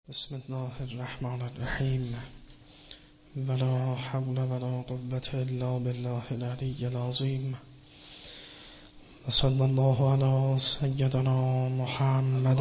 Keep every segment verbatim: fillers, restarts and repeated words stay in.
بسم الله الرحمن الرحیم ولا حول ولا قوة الا بالله العلی العظیم و صلی الله علی سیدنا محمد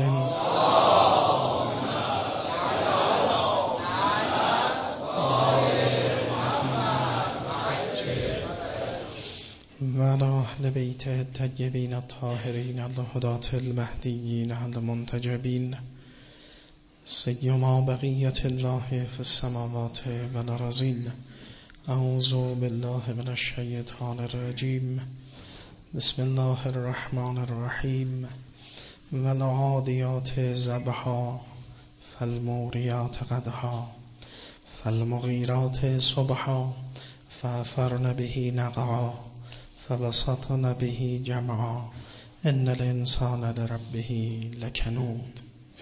و علی اهل بیت الطیبین الطاهرین الهداة المهدیین المنتجبین سیما بقیت الله فی السماوات و الارضین. اعوذ بالله من الشیطان الرجیم. بسم الله الرحمن الرحیم. والعادیات ضبحا فالموریات قدحا فالمغیرات صبحا فأثرن به نقعا فوسطن به جمعا ان الانسان لربه لکنود.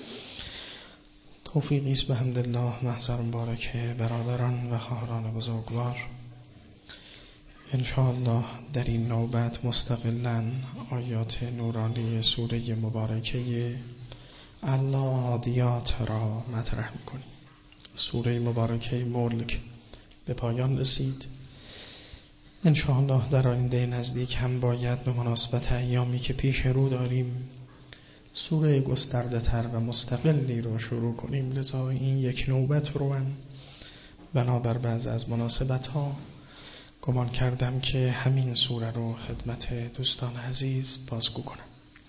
توفیقی است به حمدالله محضر مبارک برادران و خواهران بزرگوار. انشاءالله در این نوبت مستقلاً آیات نورانی سوره مبارکه العادیات را مطرح می‌کنیم. سوره مبارکه ملک به پایان رسید. انشاءالله در آینده نزدیک هم باید به مناسبت ایامی که پیش رو داریم سوره گسترده تر و مستقلی رو شروع کنیم. لذا این یک نوبت رو من بنابر بعض از مناسبت ها گمان کردم که همین سوره رو خدمت دوستان عزیز بازگو کنم.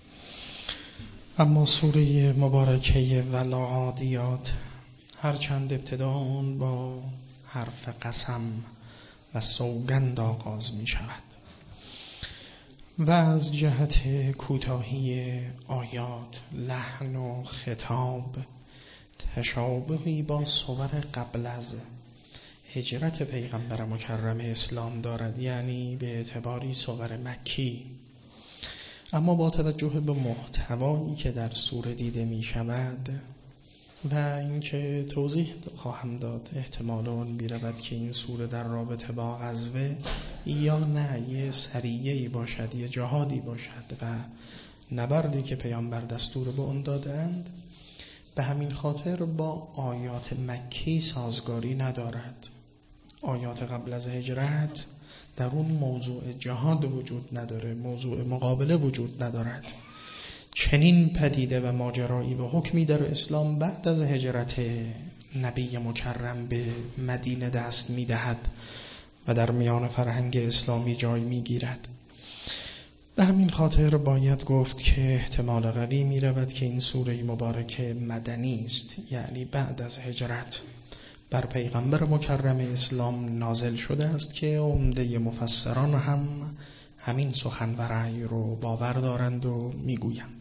اما سوره مبارکه والعادیات هرچند ابتدا اون با حرف قسم و سوگند آغاز می شود و از جهت کوتاهی آیات، لحن و خطاب تشابهی با سور قبل از هجرت پیغمبر مکرم اسلام دارد، یعنی به اعتباری سور مکی. اما با توجه به محتوایی که در سوره دیده می شود و اینکه توضیح خواهم داد، احتمال آن می‌رود که این سوره در رابطه با غزوه یا نه یه سریه‌ای باشد، یه جهادی باشد و نبردی که پیامبر دستور به آن دادند، به همین خاطر با آیات مکی سازگاری ندارد. آیات قبل از هجرت در اون موضوع جهاد وجود نداره، موضوع مقابله وجود ندارد. چنین پدیده و ماجرایی و حکمی در اسلام بعد از هجرت نبی مکرم به مدینه دست می‌دهد و در میان فرهنگ اسلامی جای می‌گیرد. به همین خاطر باید گفت که احتمال قوی می‌رود که این سوره مبارکه مدنی است، یعنی بعد از هجرت بر پیغمبر مکرم اسلام نازل شده است که عمده مفسران هم همین سخن و رأی رو باور دارند و میگویند.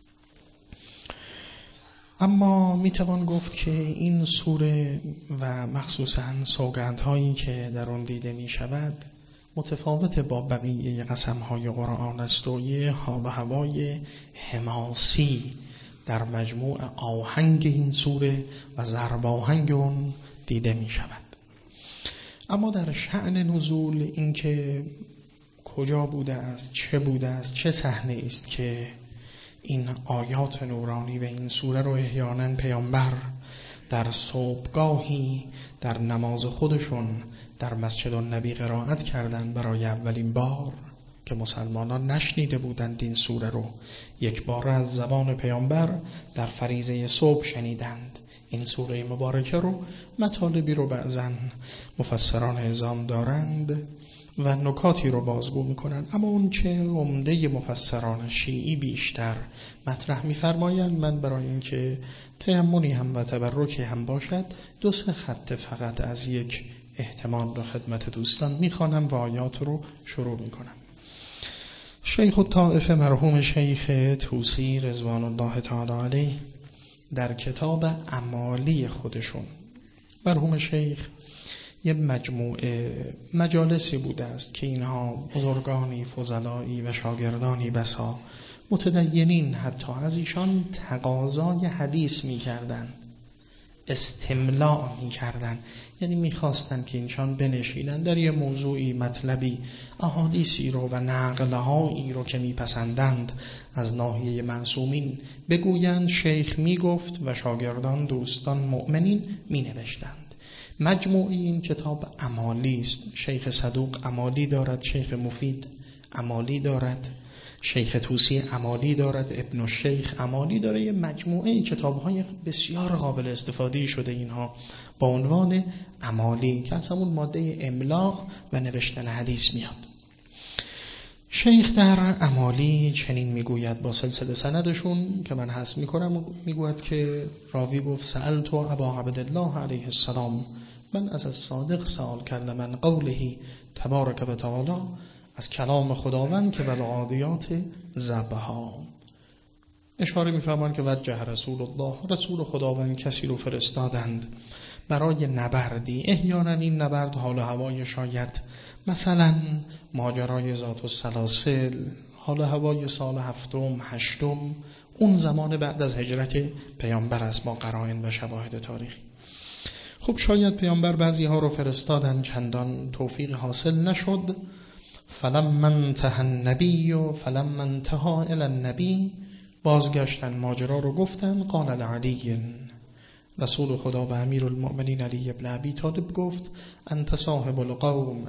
اما میتوان گفت که این سوره و مخصوصاً سوگندهایی که در آن دیده می شود متفاوت با بقیه قسمهای قرآن است و یه حال و هوای حماسی در مجموع آهنگ این سوره و ضرب آهنگ اون دیده می شود. اما در شأن نزول اینکه کجا بوده است، چه بوده است، چه صحنه است که این آیات نورانی و این سوره رو احیانا پیامبر در صبحگاهی در نماز خودشون در مسجد النبی قرائت کردند برای اولین بار که مسلمانان نشنیده بودند این سوره رو، یک بار از زبان پیامبر در فریضه صبح شنیدند این سوره مبارکه رو. مطالبی رو بعضن مفسران اعظام دارند و نکاتی رو بازگو میکنن، اما اون چه عمده مفسران شیعی بیشتر مطرح میفرمایند، من برای اینکه تأملی هم و تبرکی هم باشد دو سه خط فقط از یک احتمال رو خدمت دوستان میخوانم و آیات رو شروع میکنم. شیخ الطائفه مرحوم شیخ طوسی رضوان الله تعالی علیه در کتاب اعمالی خودشون، مرحوم شیخ یه مجموعه مجالسی بوده است که اینها بزرگانی فضلایی و شاگردانی بسا متدینین حتی از ایشان تقاضای حدیث می کردند. استملاع می‌کردند، یعنی می‌خواستند که اینشان بنشینند در یه موضوعی، مطلبی، احادیثی رو و نقل‌هایی رو که می‌پسندند از ناحیه معصومین بگویند. شیخ می‌گفت و شاگردان، دوستان، مؤمنین می‌نوشتند. مجموعی این کتاب امالی است. شیخ صدوق امالی دارد، شیخ مفید امالی دارد، شیخ طوسی امالی دارد، ابن الشیخ امالی داره. یه مجموعه کتاب‌های بسیار قابل استفاده شده اینها با عنوان امالی که از همون ماده املاء و نوشتن حدیث میاد. شیخ در امالی چنین میگوید با سلسله سندشون که من حذف میکنم، میگوید که راوی گفت سألت ابا عبدالله علیه السلام، من از الصادق سوال کردم، من قوله تبارک و تعالی، از کلام خداوند که والعادیات ضبحا. اشاره می‌فرمایند که وجه رسول الله، رسول خداوند کسی رو فرستادند برای نبردی. احیانا این نبرد حال و هوای شاید مثلا ماجرای ذات السلاسل، حال و هوای سال هفتم هشتم، اون زمان بعد از هجرت پیامبر است با قرائن و شواهد تاریخی. خب شاید پیامبر بعضی ها رو فرستادن، چندان توفیق حاصل نشد. فلما انتهى النبی و فلما انتهى الی النبی، بازگشتن ماجرا رو گفتن. قال لعلی، رسول خدا و امیر المؤمنین علی ابن ابی طالب گفت انت صاحب القوم،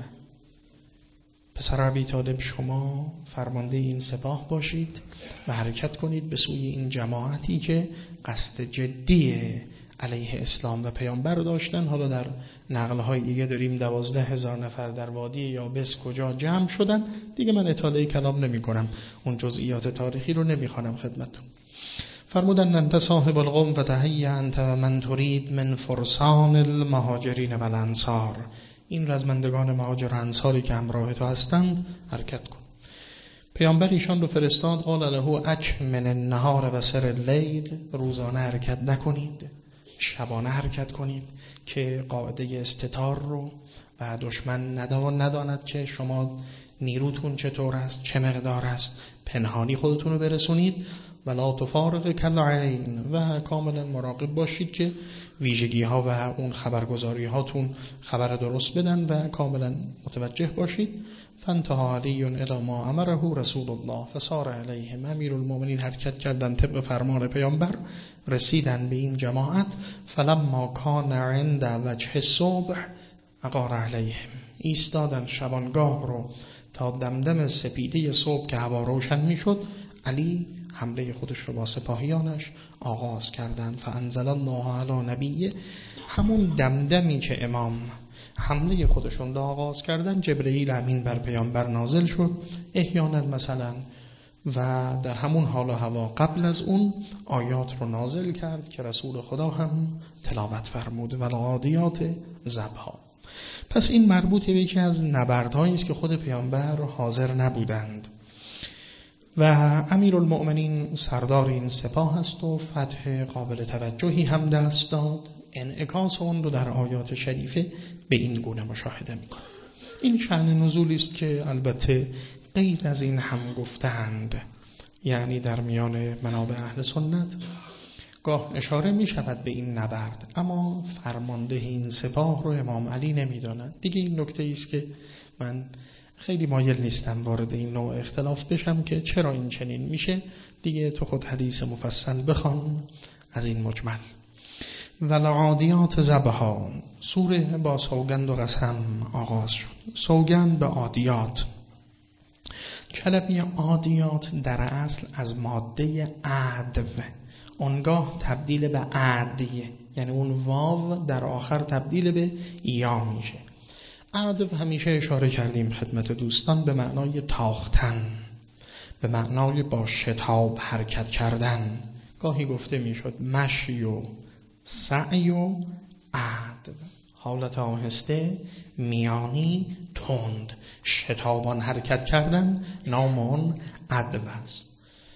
پسر ابی طالب شما فرمانده این سپاه باشید و حرکت کنید به سوی این جماعتی که قصد جدی علیه اسلام و پیامبر داشتن. حالا در نقل‌های دیگه داریم دوازده هزار نفر در وادی یابس کجا جمع شدن، دیگه من اطاله کلام نمی کنم، اون جزئیات تاریخی رو نمی خوانم خدمتتون. فرمودن انت صاحب القوم و تهیّ انت و من ترید من فرسان المهاجرین و الانصار، این رزمندگان مهاجر و انصاری که همراه تو هستند حرکت کن. پیامبر ایشان رو فرستاد. قال له اک من النهار و سر اللیل، روزانه حرکت نکنید، شبانه حرکت کنید که قاعده استتار رو و دشمن نداند که شما نیروتون چطور است، چه مقدار است، پنهانی خودتون رو برسونید. ولا تفارق کالعین، و کاملا مراقب باشید که ویژگی ها و اون خبرگزاری هاتون خبر درست بدن و کاملا متوجه باشید. فانتهى علی الی ما امره رسول الله فسار علیهم، امیر المؤمنین حرکت کردن طبق فرمان پیامبر، رسیدن به این جماعت. فلما کان عند وجه الصبح اغار علیهم، ایستادن شبانگاه رو تا دمدم سپیده صبح که هوا روشن میشد، علی حمله خودش رو با سپاهیانش آغاز کردند. فانزل الله علی نبیه، همون دمدمی که امام حمله خودشون رو آغاز کردن، جبرئیل امین بر پیامبر نازل شد. احیانا مثلا و در همون حال و هوا قبل از اون آیات رو نازل کرد که رسول خدا هم تلاوت فرمود، والعادیات ضبحا. پس این مربوط به یکی از نبردهایی است که خود پیامبر حاضر نبودند و امیرالمؤمنین سردار این سپاه است و فتح قابل توجهی هم دست داد. انعکاس اون رو در آیات شریفه به این گونه مشاهده می‌کنیم. این شأن نزولی است که البته غیر از این هم گفتند، یعنی در میان منابع اهل سنت گاه اشاره می شود به این نبرد، اما فرمانده این سپاه رو امام علی نمی داند. دیگه این نکته است که من خیلی مایل نیستم وارد این نوع اختلاف بشم که چرا این چنین میشه. دیگه تو خود حدیث مفصل بخوان از این مجمل. والعادیات ضبحا، سوره با سوگند و قسم آغاز شد. سوگند به عادیات. کلمه عادیات در اصل از ماده عدو، اونگاه تبدیل به عدیه، یعنی اون واو در آخر تبدیل به یا میشه. عدو همیشه اشاره کردیم خدمت دوستان به معنای تاختن، به معنای با شتاب حرکت کردن. گاهی گفته میشد مشی و سعی و عدو، حالت آهسته، میانی، تند، شتابان حرکت کردن، نام آن عدو است.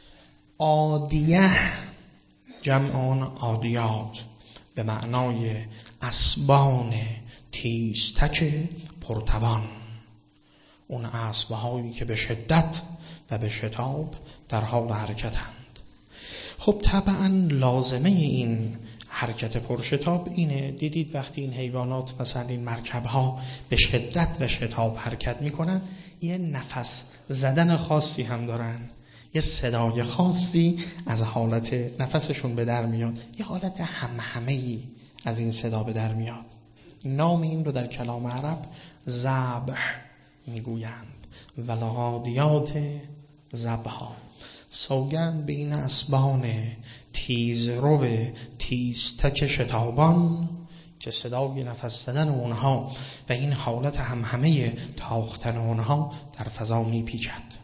عادیه جمع آن عادیات به معنای اسبان تیزتک پرتوان، اون اسبهایی که به شدت و به شتاب در حال حرکتند. خب طبعا لازمه این حرکت پرشتاب اینه. دیدید وقتی این حیوانات مثلا این مرکب ها به شدت و شتاب حرکت میکنن یه نفس زدن خاصی هم دارن، یه صدای خاصی از حالت نفسشون به در میاد، یه حالت همهمه‌ای از این صدا به در میاد. نام این رو در کلام عرب ذبح میگویند. والعادیات ذبحا، سوگند به این اسبان تیز رو تیزتک شتابان که صدای نفس زدن اونها و این حالت همهمه تاختن اونها در فضا میپیچد.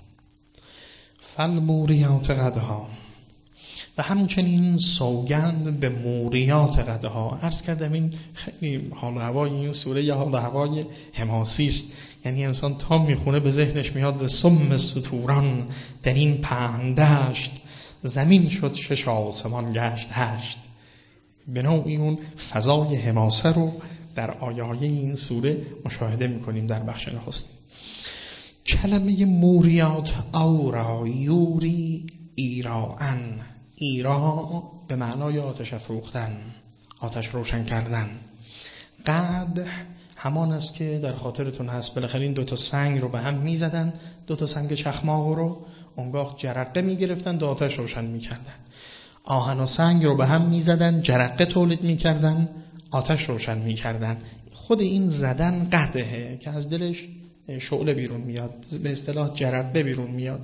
فالموریات قدها، و همچنین سوگند به موریات قدها. عرض کردم این خیلی حال و هوای این سوره یه حال و هوای حماسی است، یعنی انسان تا میخونه به ذهنش میاد سم ستوران در این پهندشت، زمین شد شش آسمان گشت هشت. به نوعی اون فضای حماسه رو در آیه‌های این سوره مشاهده میکنیم در بخش نخستین. کلمه موریات اورا یوری ایراان، ایرا به معنای آتش افروختن، آتش روشن کردن. قد همان است که در خاطرتون هست بالاخره این دوتا سنگ رو به هم میزدن، دوتا سنگ چخماق رو اونگاه جرقه میگرفتن و آتش روشن میکردن. آهن و سنگ رو به هم میزدن، جرقه تولید میکردن، آتش روشن میکردن. خود این زدن قدحه که از دلش شعله بیرون میاد، به اصطلاح جرقه بیرون میاد.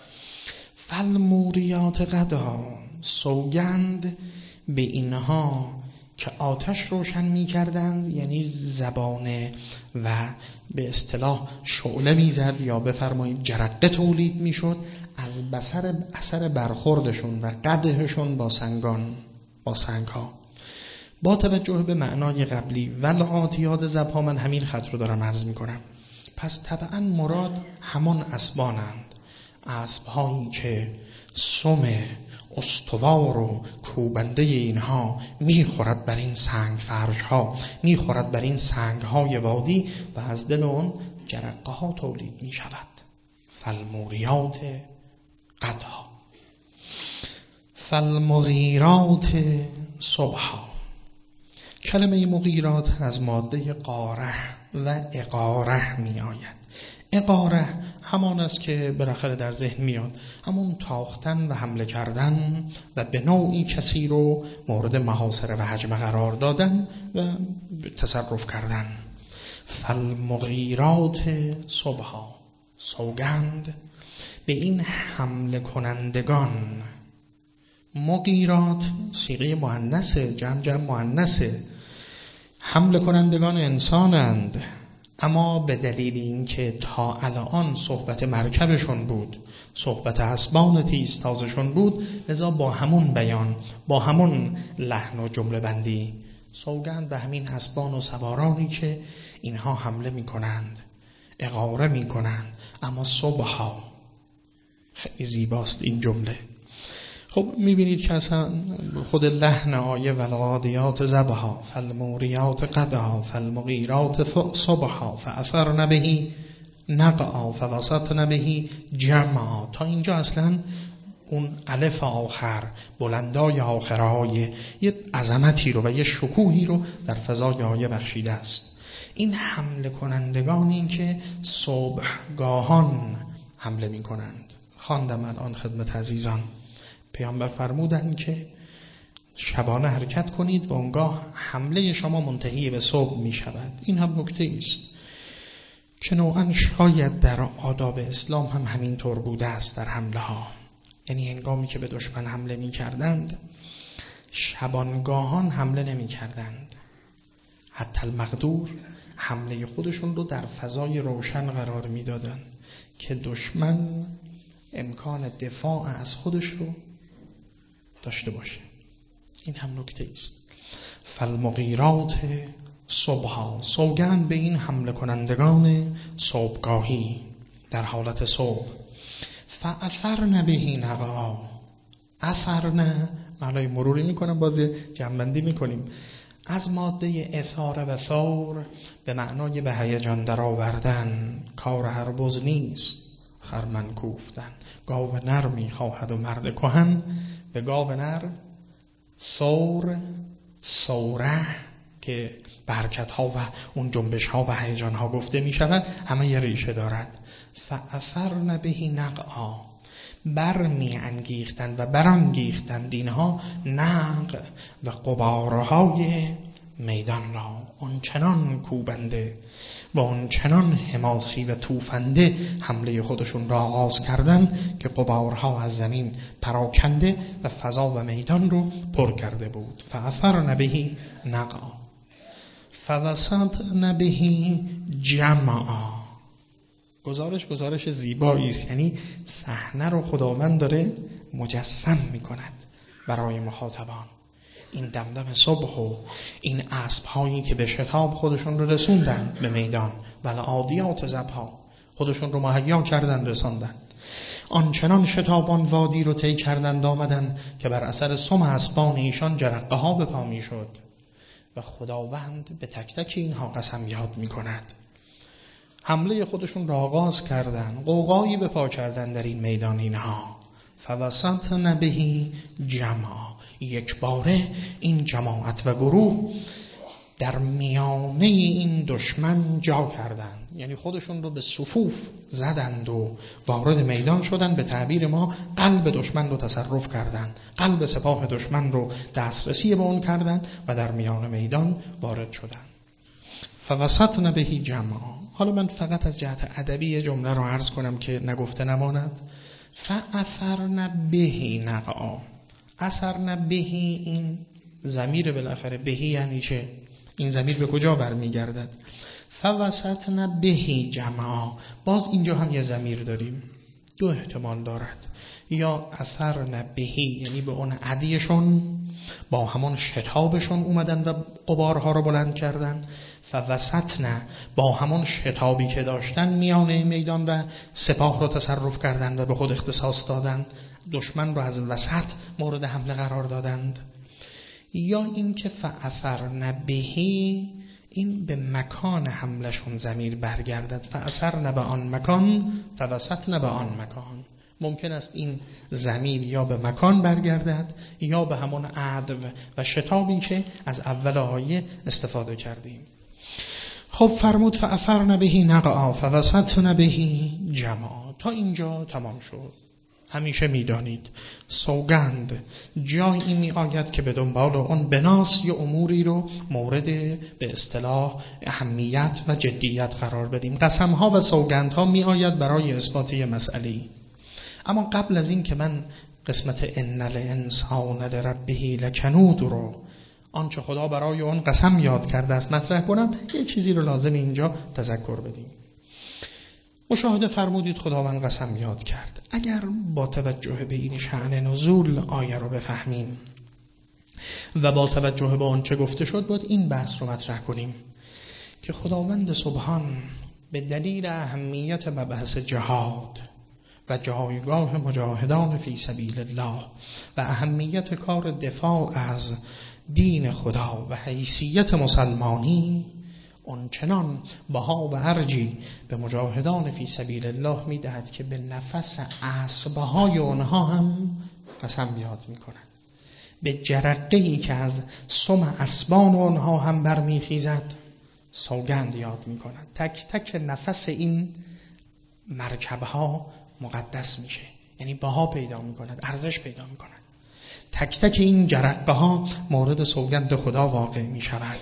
فالموریات قدها، سوگند به اینها که آتش روشن می‌کردند، یعنی زبانه و به اصطلاح شعله می‌زد یا بفرمایید جرقه تولید می‌شد از بصر اثر برخوردشون و قدحشون با سنگان با سنگ‌ها. با توجه به معنای قبلی والعادیات ذبحا، من همین خط رو دارم عرض می‌کنم. پس طبعا مراد همان اسبانند، اسب‌هایی که سم استوار و کوبنده اینها میخورد بر این سنگ فرش‌ها، میخورد بر این سنگ‌های وادی و از دل اون جرقه ها تولید می شود. فالموریات قدها. فالمغیرات صبحا، کلمه مغیرات از ماده قاره و اقاره می آید. اقاره همان است که بالاخره در ذهن میاد، همون تاختن و حمله کردن و به نوعی کسی رو مورد محاصره و هجمه قرار دادن و تصرف کردن. فالمغیرات صبحا، سوگند به این حمله کنندگان. مغیرات صیغه مؤنث، جمع جمع مؤنث، حمله کنندگان انسانند، اما به دلیل اینکه تا الان صحبت مرکبشون بود، صحبت اسبان تیزتازشون بود، لذا با همون بیان، با همون لحن و جمله بندی سوگند به همین اسبان و سوارانی که اینها حمله میکنند، اغاره میکنند. اما صبحا، خیلی زیباست این جمله. خب میبینید که اصلا خود لحن آیه والعادیات ذبحا فالموریات قدحا فالمغیرات صبحا فاثرن به نقعا فوسطن به جمعا، تا اینجا اصلا اون الف آخر، بلندای آخرهای یه عظمتی رو و یه شکوهی رو در فضای آیه بخشیده است. این حمله کنندگانی که صبحگاهان حمله می کنند. خواندم الان خدمت عزیزان، پیامبر فرمودند که شبانه حرکت کنید و اونگاه حمله شما منتهی به صبح می شود. این هم نکته است که نوعا شاید در آداب اسلام هم همین طور بوده است در حمله ها. یعنی هنگامی که به دشمن حمله می کردند شبانگاهان حمله نمی کردند، حتی المقدور حمله خودشون رو در فضای روشن قرار می دادن که دشمن امکان دفاع از خودش رو داشته باشه. این هم نکته است. فالمغیرات صبحا، سوگند به این حمله کنندگان صبحگاهی در حالت صبح. فاثرن به نقعا، اثرن معنای مروری میکنم، بازی جمع‌بندی میکنیم. از ماده اثاره و ثور به معنای به هیجان در آوردن، کار هر بز نیست خرمن کوفتن. گاو نر میخواهد و مرد کهن به گاو نر ثور سوره که برکت ها و اون جنبش ها و هیجان ها گفته می شود همه یه ریشه دارد. فاثرن به نقعا، برمی انگیختند و برانگیختند اینها نقع و غبارهای میدان را، اون چنان کوبنده و اون چنان حماسی و توفنده حمله خودشون را آغاز کردن که غبارها از زمین پراکنده و فضا و میدان رو پر کرده بود. فاثرن به نقعا فوسطن به جمعا. گزارش گزارش زیبایی است، یعنی صحنه رو خداوند داره مجسم میکند برای مخاطبان. این دمدم صبح و این اسب‌هایی که به شتاب خودشون رو رسوندن به میدان، ولی عادیات ضبها خودشون رو مهیا کردن رساندن، آنچنان شتابان وادی رو طی کردند آمدن که بر اثر سم اسبان ایشان جرقه ها به پا میشد و خداوند به تک تک اینها قسم یاد میکند. حمله خودشون را آغاز کردن، قوقایی به پا کردن در این میدان اینها. فوسطن به جمعا، یک باره این جماعت و گروه در میانه این دشمن جا کردند، یعنی خودشون رو به صفوف زدند و وارد میدان شدند. به تعبیر ما قلب دشمن رو تصرف کردند، قلب سپاه دشمن رو دسترسی به اون کردند و در میان میدان وارد شدند. فوسطن به جمعا. حالا من فقط از جهت ادبی جمله رو عرض کنم که نگفته نماند. فاثرن به نقعا، اثرن به، این ضمیر بالاخره بهی یعنی چه؟ این ضمیر به کجا برمیگردد؟ فوسطن به جمعا، باز اینجا هم یه ضمیر داریم، دو احتمال دارد. یا اثرن بهی یعنی به اون عدیشون با همون شتابشون اومدن و غبارها رو بلند کردن. فوسطن با همون شتابی که داشتن میانه میدان و سپاه رو تصرف کردند و به خود اختصاص دادند، دشمن رو از وسط مورد حمله قرار دادند. یا این که فاثرن بهی، این به مکان حملشون ضمیر برگردد. فاثرن به آن مکان، فوسطن به آن مکان. ممکن است این ضمیر یا به مکان برگردد یا به همون عدو و شتابی که از اول آیه استفاده کردیم. خب فرمود فاثرن به نقعا فوسطن به جمعا. تا اینجا تمام شد. همیشه میدانید سوگند جایی می آید که به دنبال اون بناس یا اموری رو مورد به اصطلاح اهمیت و جدیت قرار بدیم. قسمها و سوگندها می آید برای اثبات یه مسئله. اما قبل از این که من قسمت ان الانسان لربه لکنود رو، آنچه خدا برای اون قسم یاد کرده است مطرح کنم، یه چیزی رو لازم اینجا تذکر بدیم. مشاهده فرمودید خداوند قسم یاد کرد. اگر با توجه به این شأن نزول آیه رو بفهمیم و با توجه به آنچه گفته شد باید این بحث رو مطرح کنیم که خداوند سبحان به دلیل اهمیت مبحث جهاد و جایگاه مجاهدان فی سبیل الله و اهمیت کار دفاع از دین خدا و حیثیت مسلمانی، اون چنان بها و ارجی به مجاهدان فی سبیل الله میدهد که به نفس اسبهای اونها هم قسم یاد میکند، به جرقه‌ای که از سم اسبان اونها هم برمیخیزد سوگند یاد میکند. تک تک نفس این مرکبها مقدس میشه، یعنی بها پیدا میکند، ارزش پیدا میکند. تک تک این جرقه ها مورد سوگند خدا واقع میشود.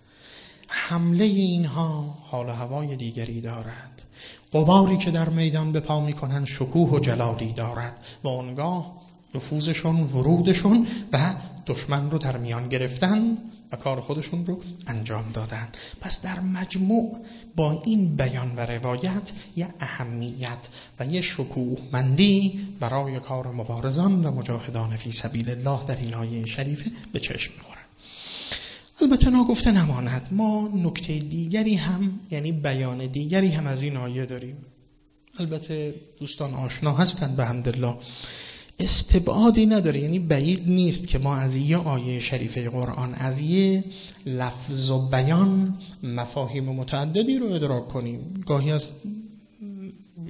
حمله اینها حال و هوای دیگری دارد. غباری که در میدان به پا میکنن شکوه و جلالی دارد و آنگاه نفوذشون، ورودشون و دشمن رو در میان گرفتن و کار خودشون رو انجام دادن. پس در مجموع با این بیان و روایت یه اهمیت و یه شکوهمندی برای کار مبارزان و مجاهدان فی سبیل الله در این آیه شریفه به چشم می‌خورد. البته ناگفته نماند ما نکته دیگری هم، یعنی بیان دیگری هم از این آیه داریم. البته دوستان آشنا هستند به حمدالله، استبعادی نداره، یعنی بعید نیست که ما از یه آیه شریفه قرآن، از یه لفظ و بیان مفاهیم متعددی رو ادراک کنیم. گاهی از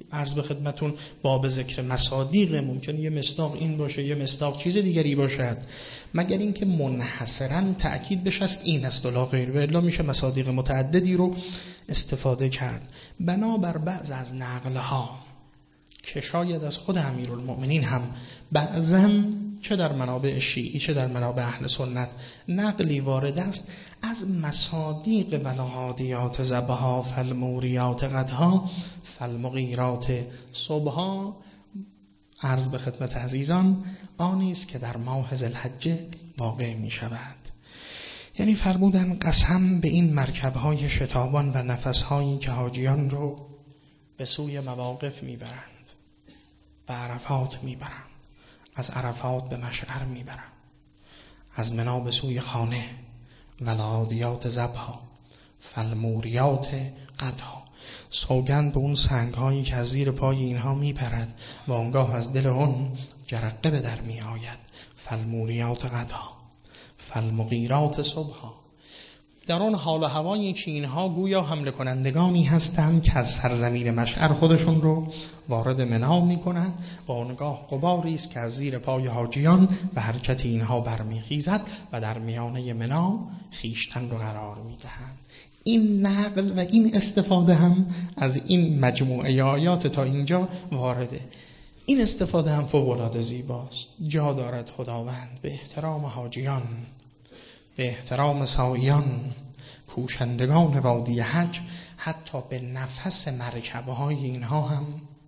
عرض به خدمتون باب ذکر مصادیق ممکنه یه مصداق این باشه، یه مصداق چیز دیگری باشد، مگر اینکه منحصراً تأکید بشه است این است و لا غیر، و الا میشه مصادیق متعددی رو استفاده کرد. بنابر بعض از نقلها که شاید از خود امیرالمؤمنین هم بعضاً چه در منابع شیعی چه در منابع اهل سنت نقلی وارد است از مصادیق والعادیات ضبحا فالموریات غدها فالمغیرات صبحا، عرض به خدمت عزیزان آنی است که در ماه ذوالحجه واقع می شود. یعنی فرمودن قسم به این مرکب‌های شتابان و نفس‌هایی که حاجیان رو به سوی مواقف میبرند، به عرفات میبرند، از عرفات به مشعر میبرند، از منا به سوی خانه، والعادیات ضبحا فالموریات غدها، سوگند به اون سنگ‌هایی که از زیر پای اینها میپرد و آنگاه از دل اون جرقه به در میآید، فالموریات غدها فالمغیرات صبحا. در آن حال و هوایی که اینها گویا حمله کنندگانی هستند که از سرزمین مشعر خودشون رو وارد منا میکنند و آنگاه غباری است که از زیر پای حاجیان و حرکت اینها برمیخیزد و در میانه منا خیشتن رو قرار میدهند. این نقل و این استفاده هم از این مجموعه آیات تا اینجا وارده. این استفاده هم فوق‌العاده زیباست. جا دارد خداوند به احترام حاجیان، به احترام ساییان، پوشندگان وادی حج، حتی به نفس مرکب‌های اینها هم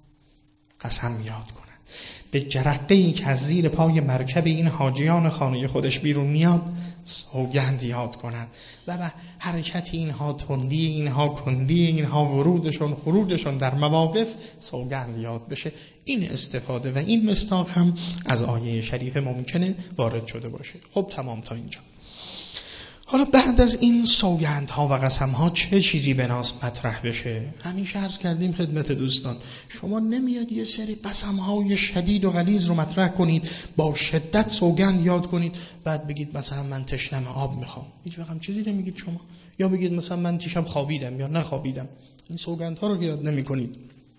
قسم یاد کنند. به جرقه‌ای که از زیر پای مرکب این حاجیان خانه خودش بیرون میاد سوگند یاد کنند و به حرکت اینها، تندی اینها، کندی اینها، ورودشون خروجشون در مواقف سوگند یاد بشه. این استفاده و این مصداق هم از آیه شریف ممکنه وارد شده باشه. خب تمام تا اینجا. حالا بعد از این سوگندها و قسمها چه چیزی به ناس مطرح بشه؟ همیشه عرض کردیم خدمت دوستان، شما نمیاد یه سری قسمهای شدید و غلیظ رو مطرح کنید، با شدت سوگند یاد کنید، بعد بگید مثلا من تشنم آب میخوام. هیچ وقت هم چیزی نمیگید شما. یا بگید مثلا من دیشب خوابیدم یا نخوابیدم. این سوگندها رو یاد نمیکنید.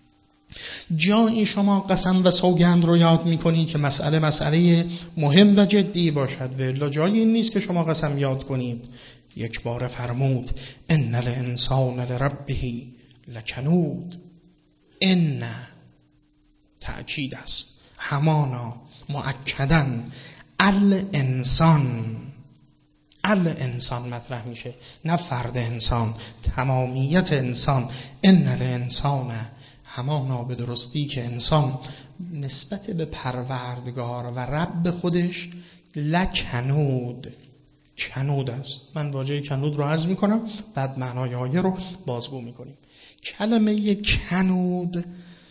جایی شما قسم و سوگند رو یاد میکنید که مسئله مسئله مهم و جدی باشد، و الا جایی این نیست که شما قسم یاد کنید. یک بار فرمود ان الانسان لربه لکنود. ان تأکید است، همانا مؤکداً الانسان، الانسان مطرح میشه، نه فرد انسان، تمامیت انسان. ان الانسان، همانا به درستی که انسان نسبت به پروردگار و رب خودش لکنود، کنود است. من واژه کنود رو عرض میکنم، بعد معنای آیه رو بازگو میکنیم. کلمه کنود،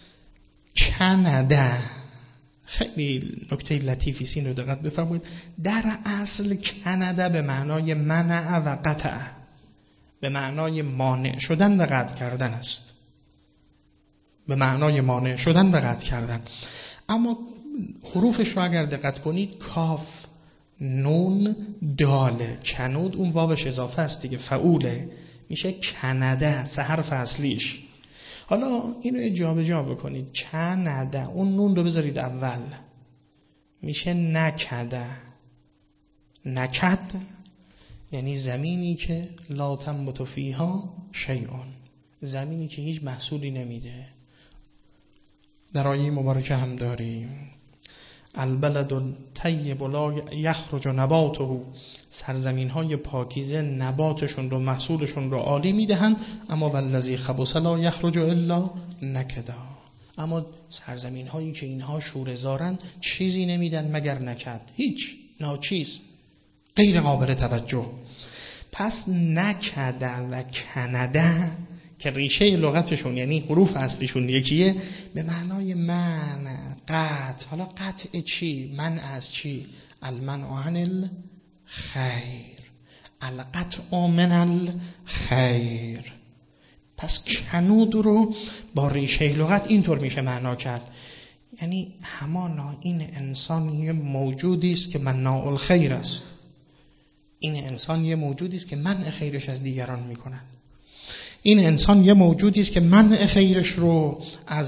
کنده، خیلی نکته لطیفی سین رو دقت بفرمایید. در اصل کنده به معنای منع و قطع، به معنای مانع شدن و قطع کردن است، به معنای مانع شدن و قطع کردن. اما حروفش رو اگر دقت کنید، کاف، نون، دال، کنود، اون واوش اضافه است دیگه، فعوله، میشه کنده، سه حرف اصلیش. حالا اینو جا به جا بکنید، کنده، اون نون رو بذارید اول، میشه نکده. نکد یعنی زمینی که لا تنبت فیها شیئون، زمینی که هیچ محصولی نمیده. در آیه مبارکه هم داریم البلد الطیب لا یخرج نباته، سرزمین های پاکیزه نباتشون رو، محصولشون رو عالی میدهند، اما والذی خبث لا یخرج الا نکدا، اما سرزمین هایی که اینها شوره‌زارن چیزی نمیدن مگر نکد، هیچ، ناچیز، غیر قابل توجه. پس نکده و کنده که ریشه لغتشون یعنی حروف اصلیشون یکیه، به معنای منع، قطع. حالا قطع چی؟ منع از چی؟ المنع عن الخیر، القطع من الخیر. پس کنود رو با ریشه لغت اینطور میشه معنا کرد، یعنی همانا این انسان یه موجودی است که مناع الخیر است، این انسان یه موجودی است که منع خیرش از دیگران میکنند، این انسان یه موجودی است که منع خیرش رو از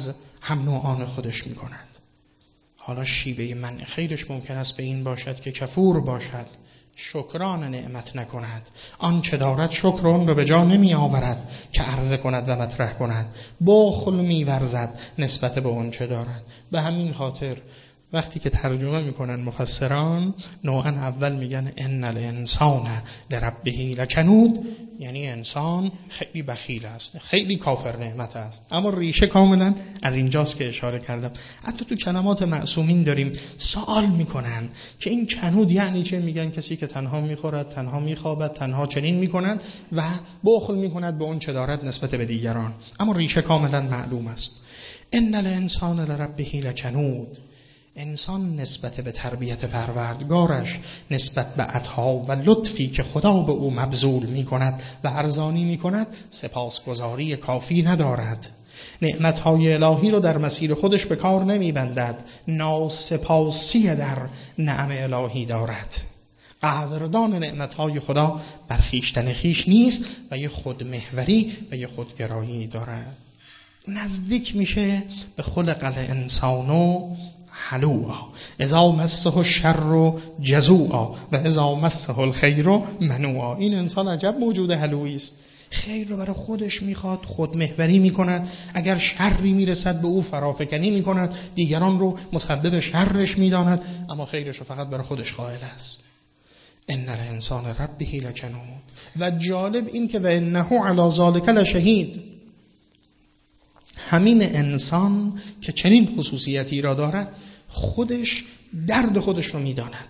هم نوعان خودش می کند. حالا شیوه منع خیرش ممکن است به این باشد که کفور باشد، شکران نعمت نکند، آن چه دارد شکر آن را به جا نمی آورد که عرضه کند و مطرح کند، بخل می ورزد نسبت به آن چه دارد. به همین خاطر وقتی که ترجمه میکنن مفسران، نوعا اول میگن ان الانسان لربه لکنود، یعنی انسان خیلی بخیل است، خیلی کافر نعمت است. اما ریشه کاملا از اینجاست که اشاره کردم. حتی تو کلمات معصومین داریم سوال میکنن که این کنود یعنی چه؟ میگن کسی که تنها میخورد، تنها میخوابد، تنها چنین میکند و بخل میکند به اون چه دارد نسبت به دیگران. اما ریشه کاملا معلوم است. ان الانسان لربه لکنود، انسان نسبت به تربیت پروردگارش، نسبت به عطا و لطفی که خدا به او مبذول می کند و ارزانی می کند، سپاسگزاری کافی ندارد. نعمتهای الهی رو در مسیر خودش به کار نمی بندد، ناسپاسی در نعم الهی دارد. قدردان نعمتهای خدا بر خویشتن خویش نیست و یه خودمحوری و یه خودگرایی دارد. نزدیک میشه به خلق الانسانو حلوعا اذا مسه الشر جزوعا و اذا مسه الخیر منوعا. این انسان عجب موجود حلوعی است، خیر رو برای خودش میخواد، خودمحوری میکند، اگر شری میرسد به او فرافکنی میکند، دیگران رو مسبب شرش میداند، اما خیرش رو فقط برای خودش قائل است. ان الانسان ربه لکنود. و جالب این که و انه علی ذلک لشهید، همین انسان که چنین خصوصیتی را دارد خودش درد خودش رو میداند.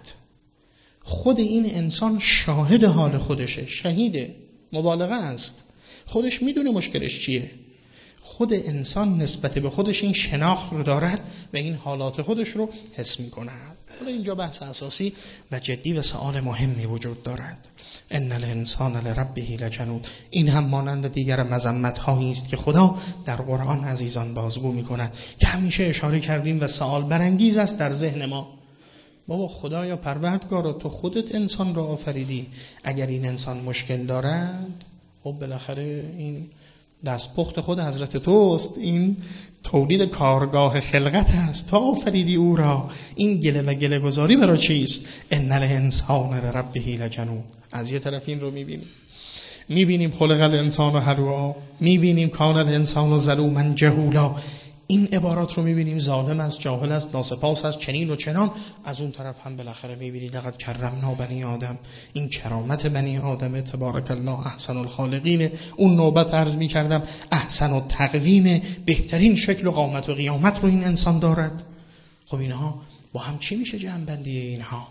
خود این انسان شاهد حال خودشه، شهیده، مبالغه است، خودش میدونه مشکلش چیه. خود انسان نسبت به خودش این شناخت رو دارد و این حالات خودش رو حس میکند. حالا اینجا بحث اساسی و جدی و سوال مهمی وجود دارد. ان الانسان لربه لکنود. این هم مانند دیگر مذمت هایی است که خدا در قرآن عزیزان بازگو میکند که همیشه اشاره کردیم و سوال برانگیز است در ذهن ما. بابا خدایا پروردگارا، تو خودت انسان را آفریدی، اگر این انسان مشکل دارد خب بالاخره این دستپخت خود حضرت توست، این تولید کارگاه خلقت است، تو آفریدی او را، این گله و گله گذاری برای چیست؟ ان الانسان لربه لکنود. از یه طرف این رو میبینیم میبینیم خلق الانسان هلوعا، میبینیم کان الانسان ظلوما جهولا، این عبارات رو میبینیم ظالم است، جاهل است، ناسپاس است، چنین و چنان. از اون طرف هم بالاخره میبینید لقد کرمنا بنی آدم، این کرامت بنی آدم، تبارک الله احسن الخالقین. اون نوبت عرض میکردم احسن التقویم، بهترین شکل و قامت و قیامت رو این انسان دارد. خب اینها با هم چی میشه جمع بندی اینها؟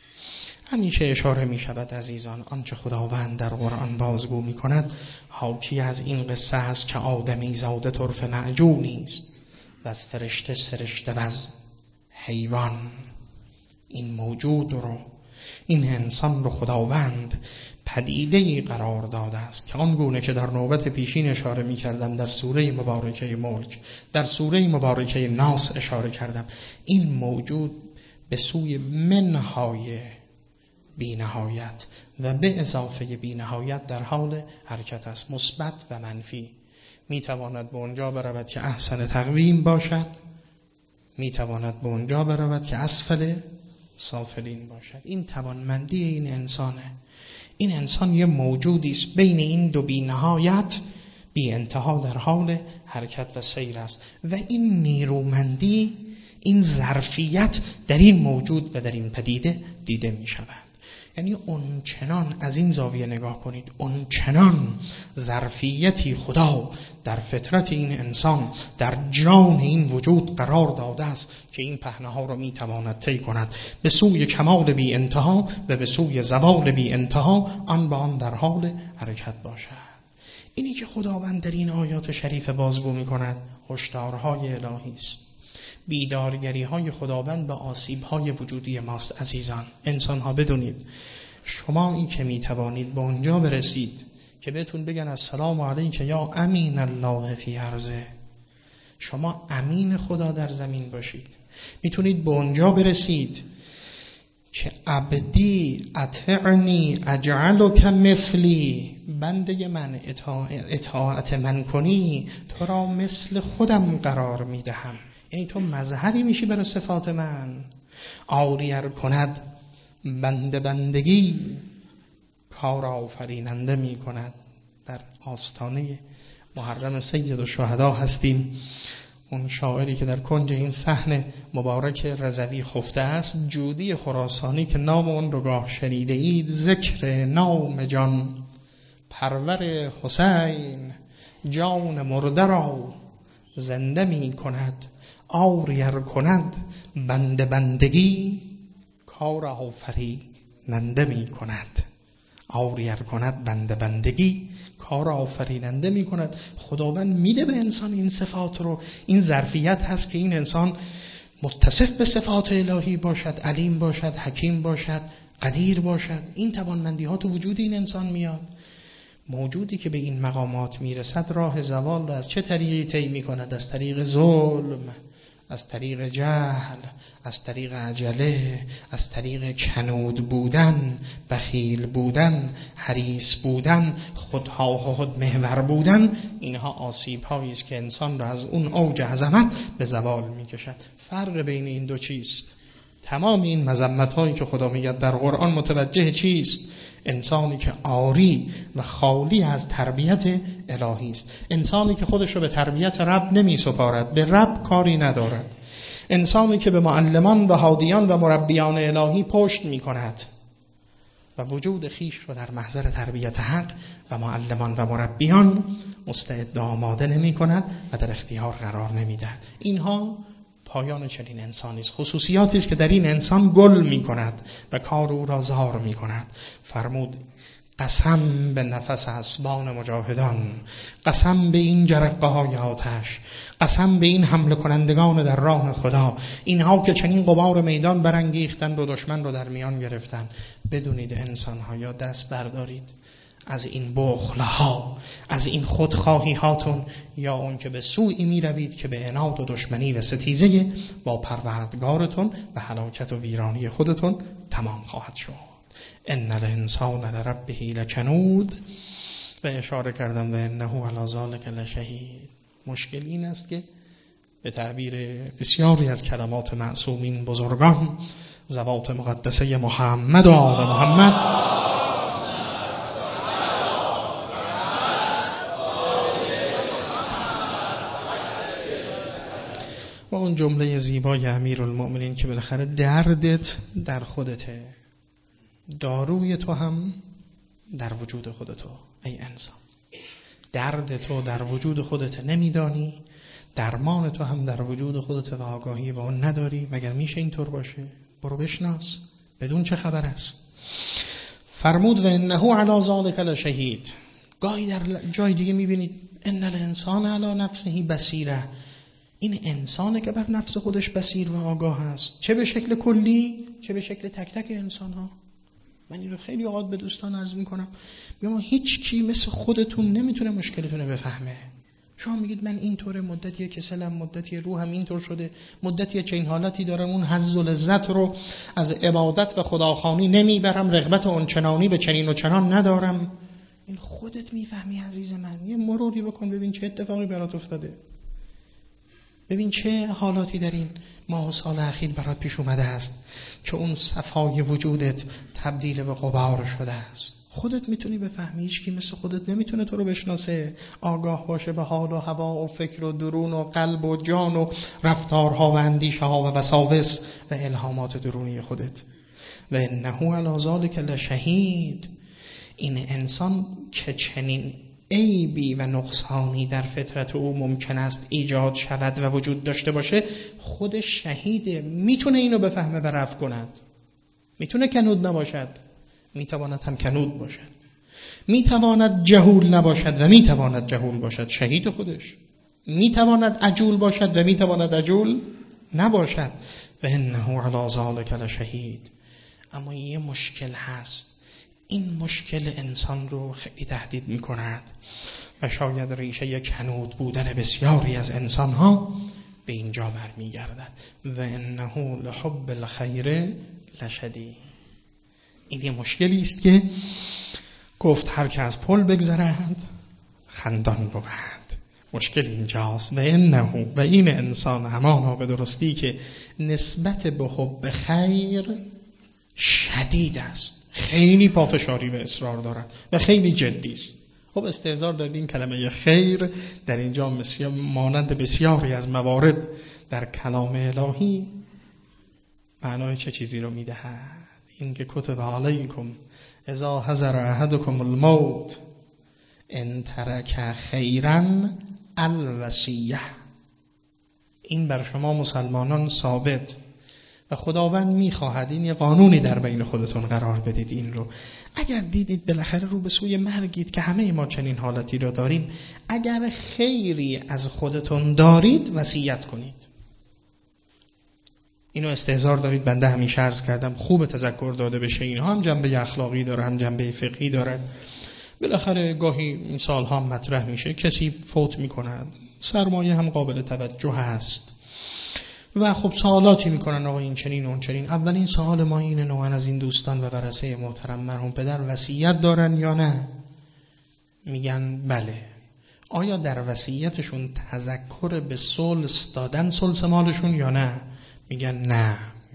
همیشه اشاره می شود عزیزان، آنچه خداوند در قرآن بازگو می کند حاکی از این قصه است که آدمی زاده طرف معجونی است و از فرشته سرشته و از حیوان. این موجود رو، این انسان رو خداوند پدیده‌ای قرار داده است که آنگونه که در نوبت پیشین اشاره می کردم در سوره مبارکه ملک، در سوره مبارکه ناس اشاره کردم، این موجود به سوی منهای بی نهایت و به اضافه بی نهایت در حال حرکت است، مثبت و منفی. می تواند به اونجا برود که احسن تقویم باشد، می تواند به اونجا برود که اسفل سافلین باشد. این توانمندی این انسانه. این انسان یه موجودی است بین این دو بی نهایت، بی انتها در حال حرکت و سیر است و این نیرومندی، این ظرفیت در این موجود و در این پدیده دیده می شود. یعنی اون چنان از این زاویه نگاه کنید، اون چنان ظرفیتی خدا در فطرت این انسان، در جان این وجود قرار داده است که این پهنه‌ها را میتواند طی کند به سوی کمال بی انتها و به سوی زوال بی انتها، آن به آن در حال حرکت باشد. اینی که خداوند در این آیات شریف بازگو میکند هشدارهای الهی است، بیدارگری های خداوند به آسیب های وجودی ماست. عزیزان انسان ها بدونید، شما این که می توانید به اونجا برسید که بهتون بگن السلام علیک یا امین الله فی ارضه، شما امین خدا در زمین باشید، میتونید به اونجا برسید که عبدی اطعنی اجعلک مثلی، بنده من اطاعت من کنی تو را مثل خودم قرار میدهم. یعنی تو مظهری میشی برای صفات من. آریر کند بنده بندگی، کار آفریننده می کند. در آستانه محرم سید الشهدا هستیم. اون شاعری که در کنج این صحن مبارک رضوی خفته است، جودی خراسانی که نام اون رو گاه شنیده اید، ذکر نام جان پرور حسین، جان مرده را زنده می کند. آریر کند بنده بندگی، کار آفریننده می کند. آریر کند بنده بندگی، کار آفریننده می کند. خداوند میده به انسان این صفات رو. این ظرفیت هست که این انسان متصف به صفات الهی باشد، علیم باشد، حکیم باشد، قدیر باشد. این توانمندی ها تو وجود این انسان میاد. موجودی که به این مقامات میرسد راه زوال رو از چه طریقی طی میکند؟ از طریق ظلم، از طریق جهل، از طریق عجله، از طریق کنود بودن، بخیل بودن، حریص بودن، خودها خود محور بودن. اینها آسیب هایی است که انسان را از اون اوج عظمت به زوال میکشد. فرق بین این دو چیست؟ تمام این مذمت هایی که خدا میگه در قرآن متوجه چیست؟ انسانی که عاری و خالی از تربیت الهی است، انسانی که خودش رو به تربیت رب نمی سپارد، به رب کاری ندارد، انسانی که به معلمان و هادیان و مربیان الهی پشت می کند و وجود خیش رو در محضر تربیت حق و معلمان و مربیان مستعد آماده نمی کند و در اختیار قرار نمی دهد. اینها پایان چنین انسانی است. خصوصیاتی است که در این انسان گل می کند و کار او را زار می کند. فرمود قسم به نفس اسبان مجاهدان، قسم به این جرقه های آتش، قسم به این حمله کنندگان در راه خدا، اینها که چنین غبار میدان برانگیختند و دشمن رو در میان گرفتند. بدونید انسان ها، یا دست بردارید از این بخلها، از این خودخواهی هاتون، یا اون که به سوی می روید که به عناد و دشمنی و ستیزه با پروردگارتون و هلاکت و ویرانی خودتون تمام خواهد شد. ان الانسان لربه لکنود، و اشاره کردم و انه علی ذلک لشهید. مشکل این است که به تعبیر بسیاری از کلمات معصومین بزرگان، ذوات مقدسه محمد و آل محمد، و اون جمله زیبای امیرالمؤمنین که بالاخره دردت در خودته، داروی تو هم در وجود خودتو. ای انسان، درد تو در وجود خودت نمیدانی، درمان تو هم در وجود خودت و آگاهی با اون نداری. مگر میشه اینطور باشه؟ برو بشناس بدون چه خبر است. فرمود و انه علی ذلک لشهید. گاهی در جای دیگه میبینید ان الانسان علی نفسه بصیره. این انسانه که بر نفس خودش بصیر و آگاه است، چه به شکل کلی چه به شکل تک تک انسان ها. من این رو خیلی اوقات به دوستان عرض میکنم، میگم هیچ کی مثل خودتون نمیتونه مشکلتون رو بفهمه. شما میگید من اینطوره، مدتی کسلم، مدتی روحم اینطور شده، مدتی چنین حالتی دارم، اون حظ و لذت رو از عبادت و خداخوانی نمیبرم، رغبت اونچنانی به چنین و چنان ندارم. این خودت میفهمی عزیز من. یه مروری بکن ببین چه اتفاقی برات افتاده، ببین چه حالاتی در این ماه و سال اخیر برات پیش اومده است که اون صفای وجودت تبدیل به غبار شده است. خودت میتونی بفهمی، هیچ کی مثل خودت نمیتونه تو رو بشناسه، آگاه باشه به حال و هوا و فکر و درون و قلب و جان و رفتارها و اندیشه ها و وساوس و الهامات درونی خودت. و انه علی ذلک لشهید. این انسان که چنین عیبی و نقصانی در فطرت او ممکن است ایجاد شود و وجود داشته باشه، خودش شهیده، میتونه اینو بفهمه و رفع کند. میتونه کنود نباشد، میتواند هم کنود باشد، میتواند جهول نباشد و میتواند جهول باشد، شهید خودش. میتواند عجول باشد و میتواند عجول نباشد. و انه علی ذلک لشهید. اما یه مشکل هست، این مشکل انسان رو خیلی تهدید می کند و شاید ریشه کنود بودن بسیاری از انسان ها به اینجا برمی گردد. و انه لحب الخیر لشدید. این یه مشکلی است که گفت هر که از پل بگذرد خندان بود. مشکل اینجاست. و انه و این انسان همانا به درستی که نسبت به حب خیر شدید است، خیلی پافشاری و اصرار دارد و خیلی جدی است. خب استحضار دارید این کلمه خیر در اینجا بسیار مانند بسیاری از موارد در کلام الهی معنای چه چیزی رو میدهد؟ این که کتب علیکم اذا حضر احدکم الموت ان ترک خیرا الوصیه. این بر شما مسلمانان ثابت و خداوند میخواهد این یه قانونی در بین خودتون قرار بدید. این رو اگر دیدید بالاخره رو به سوی مرگید که همه ما چنین حالتی رو داریم، اگر خیری از خودتون دارید وصیت کنید. اینو استحضار دارید. بنده همیشه عرض کردم خوب تذکر داده بشه. اینها هم جنبه اخلاقی داره هم جنبه فقهی داره. بالاخره گاهی این سالها مطرح میشه کسی فوت میکند، سرمایه هم قابل توجه هست و خب سوالاتی میکنن آقا این چنین اون چنین. اولین سوال ما اینه نوعا از این دوستان و ورثه محترم مرحوم پدر وصیت دارن یا نه؟ میگن بله. آیا در وصیتشون تذکر به ثلث دادن ثلث مالشون یا نه؟ میگن نه،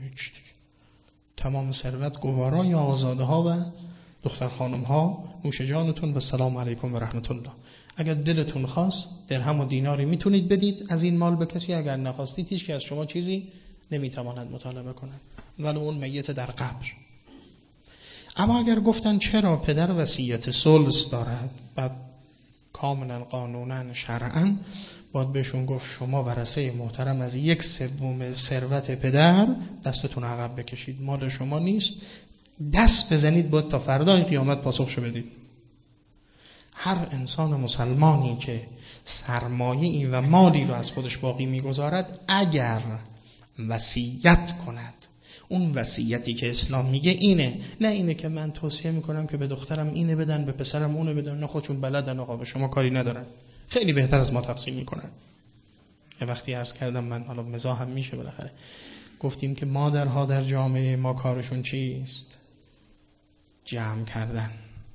تمام ثروت گوارا یا آزاده ها و دختر خانم ها نوش جانتون و سلام علیکم و رحمت الله. اگر دلتون خواست درهم و دیناری میتونید بدید از این مال به کسی، اگر نخواستید هیچ که از شما چیزی نمیتواند مطالبه کند ولو اون میت در قبر. اما اگر گفتن چرا پدر وصیت ثلث دارد، بعد کاملا قانونا شرعا باید بهشون گفت شما ورثه محترم از یک سوم ثروت پدر دستتون عقب بکشید، مال شما نیست، دست بزنید باید تا فردای قیامت پاسخشو بدید. هر انسان مسلمانی که سرمایه‌ای و مالی رو از خودش باقی میگذارد اگر وصیت کند، اون وصیتی که اسلام میگه اینه، نه اینه که من توصیه میکنم که به دخترم اینه بدن به پسرم اونه بدن، نه خودشون بلدن آقا به شما کاری ندارن، خیلی بهتر از ما تقسیم میکنن. یه وقتی عرض کردم من، حالا مزاح هم میشه بالاخره، گفتیم که مادرها در جامعه ما کارشون چیست؟ جمع کردن.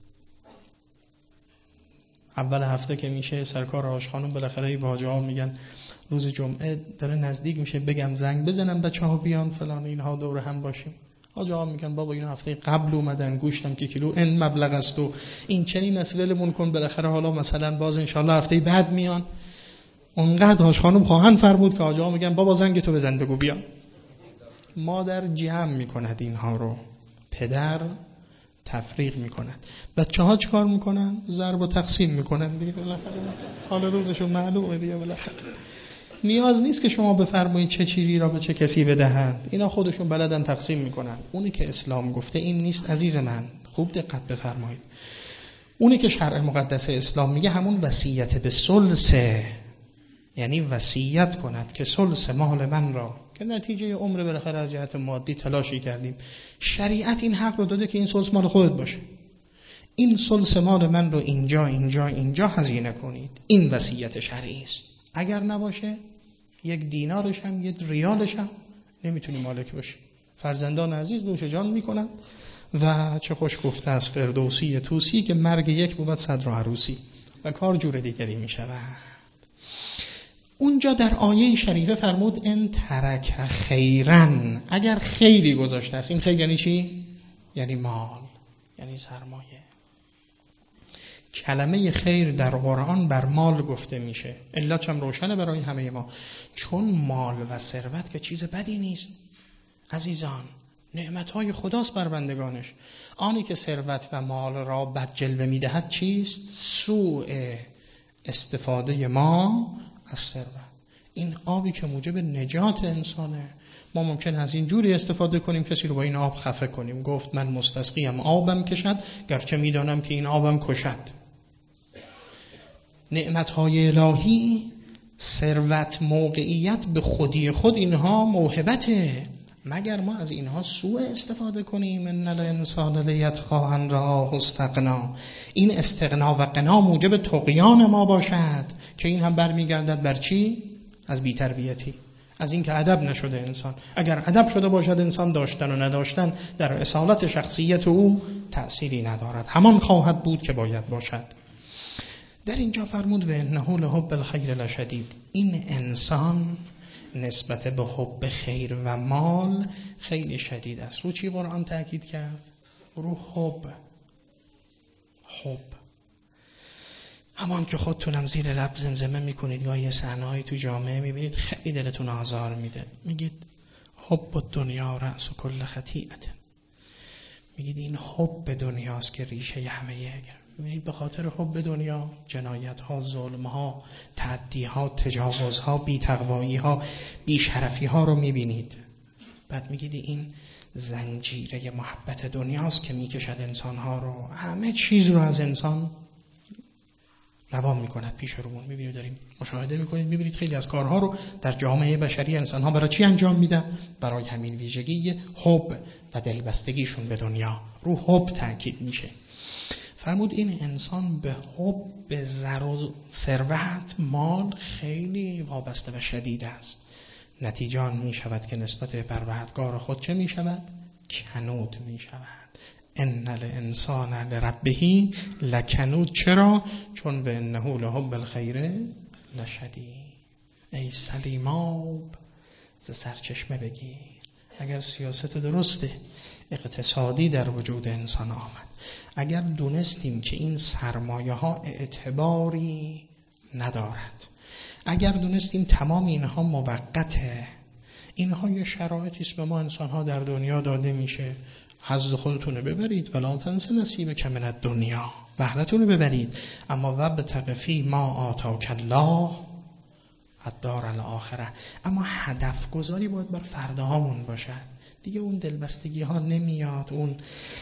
اول هفته که میشه سرکار آش خانم بالاخره باجه ها میگن روز جمعه داره نزدیک میشه بگم زنگ بزنم بچه ها بیان فلان اینها دور هم باشیم. آجه ها میگن بابا این هفته قبل اومدن گوشتم که کیلو این مبلغ است و این چنین اسئله‌مون کن، بالاخره حالا مثلا باز انشالله هفته بعد میان. اونقدر آش خانم خواهند فرمود که آجه ها میگن بابا زنگ تو بزن بگو بیا. مادر جمع میکند اینها رو، پدر تفریق میکنن. بچه ها چیکار میکنن؟ ضرب و تقسیم میکنن دیگه، بالاخره حال روزشون معلومه دیگه. بالاخره نیاز نیست که شما بفرمایید چه چیزی را به چه کسی بدهند، اینا خودشون بلدن تقسیم میکنن. اونی که اسلام گفته این نیست عزیز من، خوب دقت بفرمایید. اونی که شرع مقدس اسلام میگه همون وصیت به ثلثه، یعنی وصیت کند که ثلث مال من را که نتیجه عمر بالاخره از جهت مادی تلاشی کردیم، شریعت این حق رو داده که این ثلث مال خودت باشه، این ثلث مال من رو اینجا اینجا اینجا هزینه کنید. این وصیت شرعی است. اگر نباشه یک دینارش هم یک ریالش هم نمیتونی مالک باشی. فرزندان عزیز نوش جان میکنن و چه خوش گفته است فردوسی توسی که مرگ یک بود صد را عروسی و کار جور دیگری میشود. اونجا در آیه شریفه فرمود ان ترک خیرن، اگر خیری گذاشته است. این خیر یعنی چی؟ یعنی مال، یعنی سرمایه. کلمه خیر در قرآن بر مال گفته میشه، علتش هم روشنه برای همه ما، چون مال و ثروت که چیز بدی نیست عزیزان، نعمتهای خداست بر بندگانش. آنی که ثروت و مال را بد جلوه میدهد چیست؟ سوء استفاده ما از ثروت. این آبی که موجب نجات انسانه، ما ممکن از این جوری استفاده کنیم کسی رو با این آب خفه کنیم. گفت من مستسقیم آبم کشد گرچه میدانم که این آبم کشد. نعمتهای الهی، ثروت، موقعیت به خودی خود اینها موهبته، مگر ما از اینها سوء استفاده کنیم. ان الانسان لیطغی ان رآه استغنا. این استغنا و غنا موجب طغیان ما باشد که این هم برمیگردد بر چی؟ از بی‌تربیتی. از این که ادب نشده انسان. اگر ادب شده باشد انسان، داشتن و نداشتن در اصالت شخصیت او تأثیری ندارد، همان خواهد بود که باید باشد. در اینجا فرمود و انه لحب الخیر لشدید. این انسان نسبت به حب خیر و مال خیلی شدید است. رو چی قرآن تأکید کرد؟ رو حب. حب همان که خودتونم زیر لب زمزمه میکنید، گاهی یه صحنه‌ای تو جامعه میبینید خیلی دلتون آزار میده، میگید حب الدنیا رأس کل خطیئه. میگید این حب دنیاست که ریشه همه یه. میبینید به خاطر حب دنیا جنایت‌ها، ظلم‌ها، تعدی‌ها، تجاوزها، بی‌تقوایی‌ها، بی‌شرفی‌ها رو میبینید. بعد میگید این زنجیره محبت دنیاست که میکشد انسان‌ها رو، همه چیز رو از انسان روان میکند پیش رومون. میبینید داریم مشاهده میکنید، میبینید خیلی از کارها رو در جامعه بشری انسان‌ها برای چی انجام میدن؟ برای همین ویژگی حب و دلبستگیشون به دنیا. رو حب تاکید میشه. فرمود این انسان به حب زر و ثروت، مال خیلی وابسته و شدید است. نتیجه آن می شود که نسبت به پروردگار خود چه می شود؟ کنود می شود. ان الانسان لربه لکنود. چرا؟ چون به انه لحب الخیر لشدید. ای سلیماب ز سرچشمه بگیر. اگر سیاست درسته اقتصادی در وجود انسان آمد، اگر دونستیم که این سرمایه ها اعتباری ندارد، اگر دونستیم تمام اینها موقته، اینها یه شرایطی است به ما انسان ها در دنیا داده میشه، حظ خودتونه ببرید، ولا تنس نصیبک من الدنیا، بهره‌تونه ببرید، اما وابتغ فی ما آتاک الله الدار الاخره. اما هدف گذاری باید بر فردهامون باشد. دیگه اون دلبستگی ها نمیاد، اون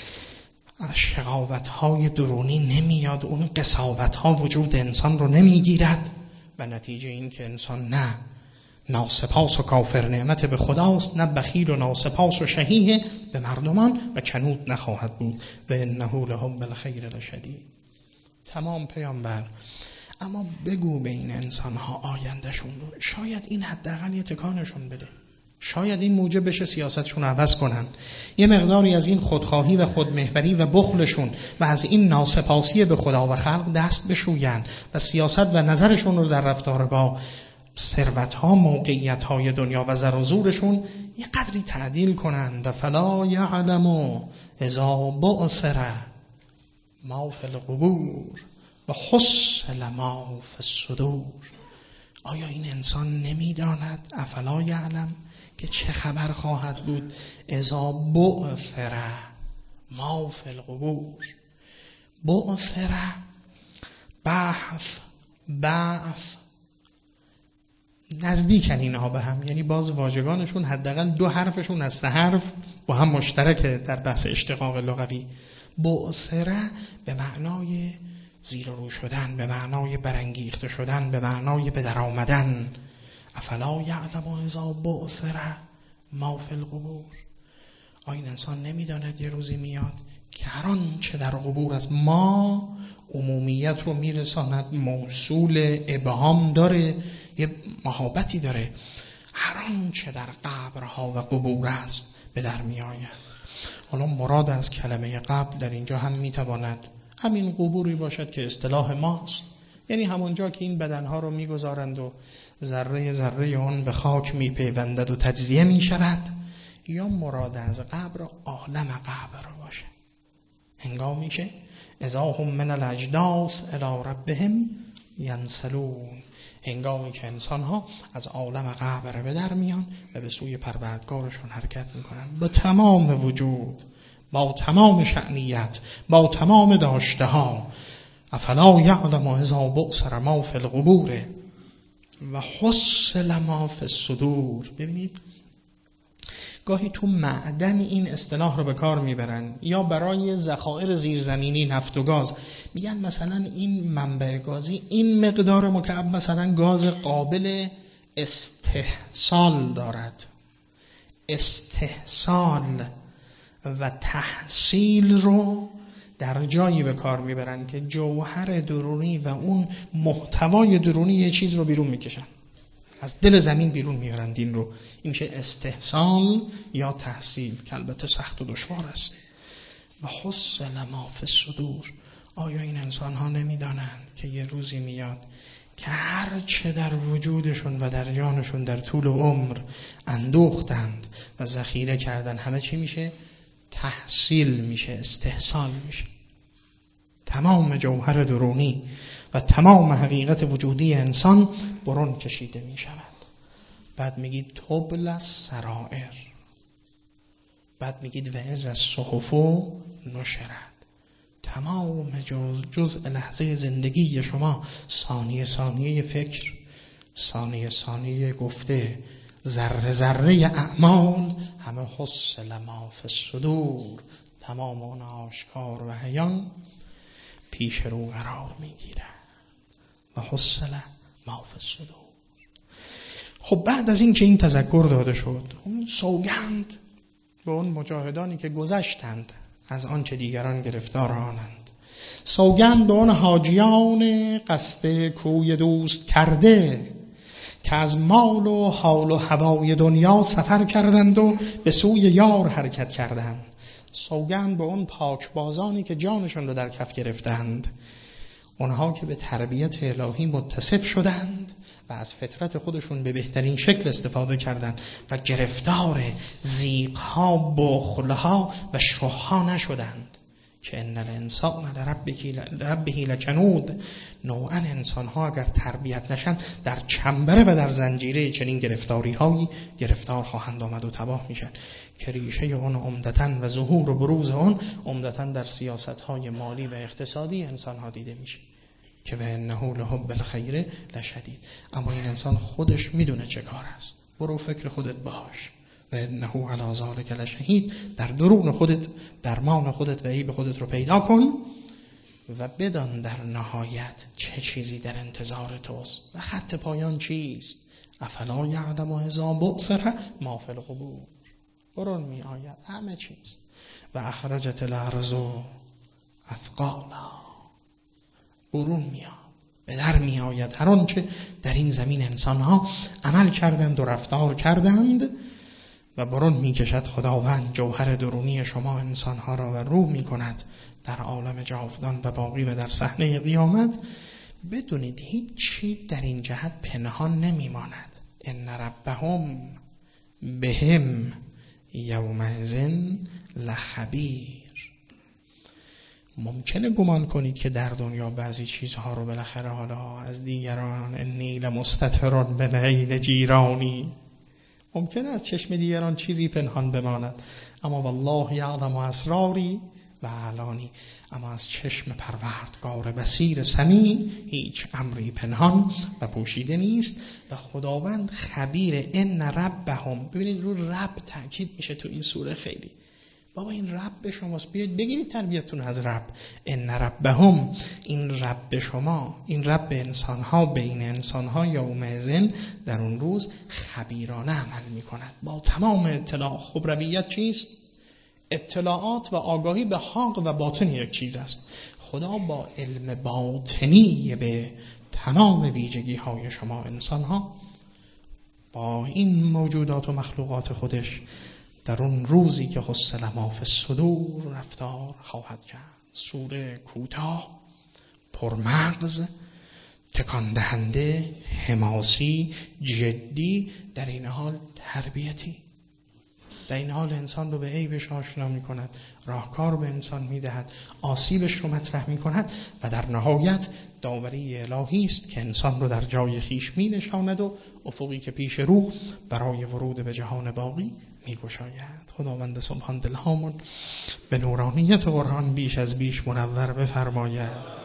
شقاوت های درونی نمیاد، اون قساوت ها وجود انسان رو نمیگیرد و نتیجه این که انسان نه ناسپاس و کافر نعمت به خداست، نه بخیل و ناسپاس و شحیح به مردمان و کنود نخواهد بود. و انه لحب الخیر لشدید. تمام پیامبر، اما بگو به این انسان ها آیندهشون رو، شاید این حداقل یه تکانشون بده، شاید این موجب بشه سیاستشون عوض کنن، یه مقداری از این خودخواهی و خودمحوری و بخلشون و از این ناسپاسی به خدا و خلق دست بشوین و سیاست و نظرشون رو در رفتار با ثروت‌ها، موقعیت‌های دنیا و زر و زورشون یه قدری تعدیل کنن. و فلا یعلم اذا بعثر ما فی القبور و حصل ما فی الصدور. آیا این انسان نمیداند؟ افلا یعلم که چه خبر خواهد بود اذا بعثر ما فی القبور. بعثر، بحث، بعث، نزدیکن اینها به هم، یعنی باز واژگانشون حداقل دو حرفشون از سه حرف با هم مشترکه در بحث اشتقاق لغوی. بعثر به معنای زیر رو شدن، به معنای برانگیخته شدن، به معنای به در آمدن. افلا یعلم اذا بعثر ما فی القبور. آیا این انسان نمیداند یه روزی میاد که هر آنچه در قبور است، ما عمومیت رو میرساند، موصول ابهام داره، یه محابتی داره، هر آنچه در قبرها و قبور است به در می آید. حالا مراد از کلمه قبر در اینجا هم میتواند همین قبوری باشد که اصطلاح ماست، یعنی همونجا که این بدنها رو میگذارند و ذره ذره اون به خاک میپیوندد و تجزیه میشود، یا مراد از قبر عالم قبر باشه. هنگامی که اذا هم من الاجداث الی ربهم ینسلون، هنگامی که انسان‌ها از عالم قبر به در میان و به سوی پروردگارشون حرکت میکنن با تمام وجود، با تمام شأنیت، با تمام داشته ها. افلا یعلم اذا بعثر ما فی القبور و حصل ما فی الصدور. ببینید گاهی تو معدن این اصطلاح رو به کار میبرن، یا برای ذخایر زیرزمینی نفت و گاز میگن مثلا این منبع گازی این مقدار مکعب مثلا گاز قابل استحصال دارد. استحصال و تحصیل رو در جایی به کار میبرن که جوهر درونی و اون محتوای درونی یه چیز رو بیرون میکشن. از دل زمین بیرون میارن دین رو. این میشه استحصال یا تحصیل که البته سخت و دشوار است. و حصل ما فی الصدور. آیا این انسان ها نمیدانند که یه روزی میاد که هر چه در وجودشون و در جانشون در طول عمر اندوختند و ذخیره کردن همه چی میشه تحصیل میشه، استحصال میشه. تمام جوهر درونی و تمام حقیقت وجودی انسان برون کشیده میشود. بعد میگید تبل السرائر، بعد میگید و از الصحف نشرت. تمام جز جزء لحظه زندگی شما، ثانیه ثانیه فکر، ثانیه ثانیه گفته، ذره ذره اعمال، همه حصل ما فی الصدور، تمام اون آشکار و عیان پیش رو قرار میگیره. و حصل ما فی الصدور. خب بعد از این که این تذکر داده شد، اون سوگند به اون مجاهدانی که گذشتند از آنچه دیگران گرفتار آنند، سوگند به اون حاجیان قصد کوی دوست کرده که از مال و حال و هوای دنیا سفر کردند و به سوی یار حرکت کردند. سوگند به اون پاکبازانی که جانشون رو در کف گرفتند، اونها که به تربیت الهی متصف شدند و از فطرت خودشون به بهترین شکل استفاده کردند و گرفتار ضیق‌ها، بخل‌ها و شح‌ها نشدند که ان الانسان لربه لکنود. نوعاً انسان‌ها اگر تربیت نشن در چنبره و در زنجیره چنین گرفتاری‌هایی گرفتار خواهند آمد و تباه میشن که ریشه اون عمدتاً و ظهور و بروز اون عمدتاً در سیاست‌های مالی و اقتصادی انسان‌ها دیده میشه که به انه لحب الخیر لشدید. اما این انسان خودش میدونه چه کار است. برو فکر خودت باش. و انه علی ذلک لشهید. در درون خودت درمان خودت و عیب خودت رو پیدا کن و بدان در نهایت چه چیزی در انتظار توست و خط پایان چیست. افلا یعلم اذا بعثر ما فی القبور. برون می آید همه چیز. و اخرجت الارض اثقالها. برون میاد، به در می آید هر آنچه در این زمین انسانها عمل کردند و رفتار کردند و برون می کشد خداوند جوهر درونی شما انسانها را و روح می کند در عالم جاودان و باقی و در صحنه قیامت. بدونید هیچ چیز در این جهت پنهان نمی ماند. ان ربهم بهم یومئذ لخبیر. ممکنه گمان کنید که در دنیا بعضی چیزها رو بالاخره حالا از دیگران انی لمستتر بین جیرانی، ممکنه از چشم دیگران چیزی پنهان بماند، اما والله یعلم اسراری و اعلانی. اما از چشم پروردگار بصیر سمیع هیچ امری پنهان و پوشیده نیست و خداوند خبیر. ان ربهم. ببینید رو رب تاکید میشه تو این سوره خیلی. بابا این رب شماست، بیاید بگیرید تربیتتون از رب. ان ربهم، این رب شما، این رب انسانها بین انسانها یومئذ در اون روز خبیرانه عمل میکند با تمام اطلاع. خب ربیت چیست؟ اطلاعات و آگاهی به حق و باطن یک چیز است. خدا با علم باطنی به تمام ویژگی های شما انسانها، با این موجودات و مخلوقات خودش در اون روزی که حصل ما فی الصدور رفتار خواهد کرد. سوره کوتاه، پرمغز، تکان دهنده، حماسی، جدی، در این حال تربیتی. در این حال انسان رو به عیبش آشنا می کند، راهکار به انسان می دهد، آسیبش رو مطرح می کند و در نهایت داوری الهی است که انسان رو در جای خیش می نشاند و افقی که پیش رو برای ورود به جهان باقی می گشاید. خداوند سبحان دلهامون به نورانیت قرآن بیش از بیش منور بفرماید.